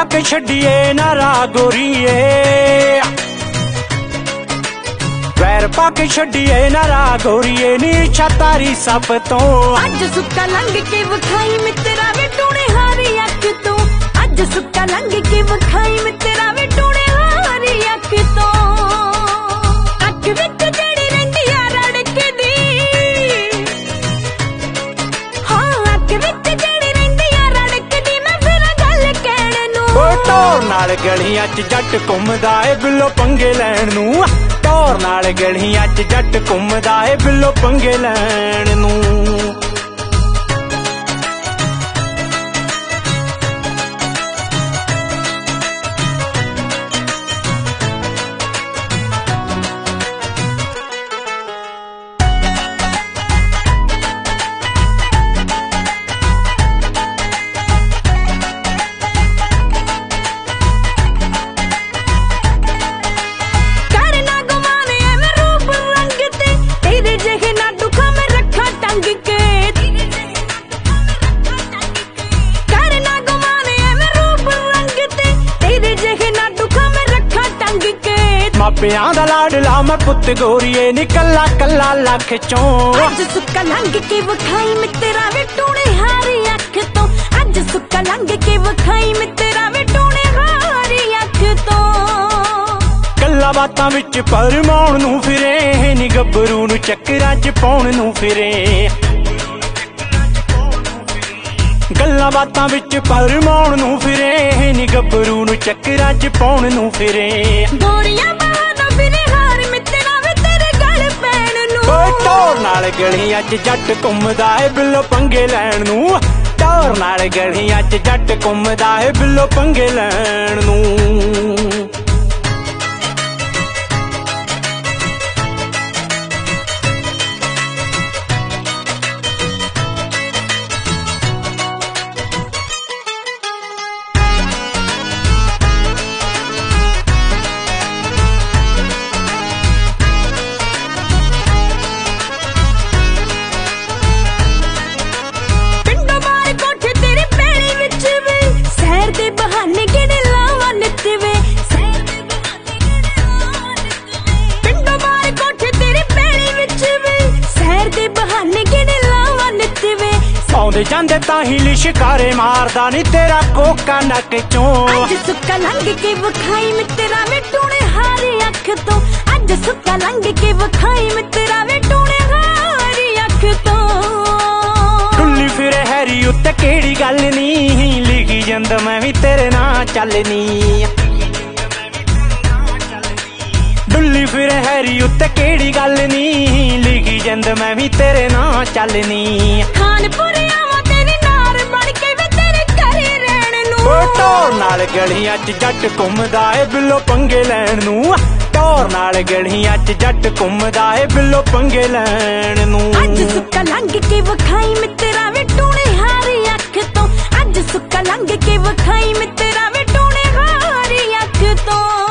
पाके छड्डिए ना राह गोरीए, वैर पाके छड्डिए ना राह गोरीए, नी इच्छा तारी सब तो अज सुक्का लंघ के विखाई मित्रा वे टूणे हारी अख तो, अज सुक्का लंघ के विखाई मित्रा वे टूणे हारी अख तो। अख विच जड़ी रहिंदी आ रड़कदी, हां अख विच जड़ी रहिंदी आ रड़कदी, मैं फिर गल कहण नूं ढोर नाल गलियां च जट घुमदा ए बिल्लो पंगे लैण नूं, ढोर नाल गलियां च जट घुमदा ए बिल्लो पंगे लैण नूं। मापियां दा लाडला मैं पुत गोरीए, नी कल्ला कल्ला लख चों अज सुक्का लंघ के विखाई मित्रा वे टूणे हारी अख तो, अज सुक्का लंघ के विखाई मित्रा वे टूणे हारी अख तो। गल्लां बातां विच परमाउण नूं फिरे, नी गब्बरू नूं चक्करां च पाउण नूं फिरे, गल्लां बातां विच परमाउण नूं फिरे, नी गब्बरू नूं चक्करां च पाउण नूं फिरे। गोरियां ढोर नाल गलियां च जट घुमदा ए बिल्लो पंगे लैण नूं, ढोर नाल गलियां च जट घुमदा ए बिल्लो पंगे लैण नूं। आउंदे जांदे तां ही शिकारे मारदा नी तेरा कोका नक चों, अज सुक्का लंघ के विखाई मित्रा वे टूणे हारी अख तो, अज सुक्का लंघ के विखाई मित्रा वे टूणे हारी अख तो। टुल्ली फिरे हैरी उत्ते केड़ी गल नी, लिखी जंद मैं भी तेरे नाल चलनी, डुल्ली फिरे हैरी उत्ते केड़ी गल नी, लिखी जंद मैं भी तेरे नाल चलनी। खानपुर आवां तेरी नार बन के वे तेरे घरे रहण नूं, ढोर नाल गलियां च जट घुमदा ए बिल्लो पंगे लैण नूं, ढोर नाल गलियां च जट घुमदा ए बिल्लो पंगे लैण नूं। अज सुक्का लंघ के विखाई मित्रा वे टूणे हारी अख तो, अज सुक्का लंघ के विखाई मित्रा वे टूणे हारी अख तो।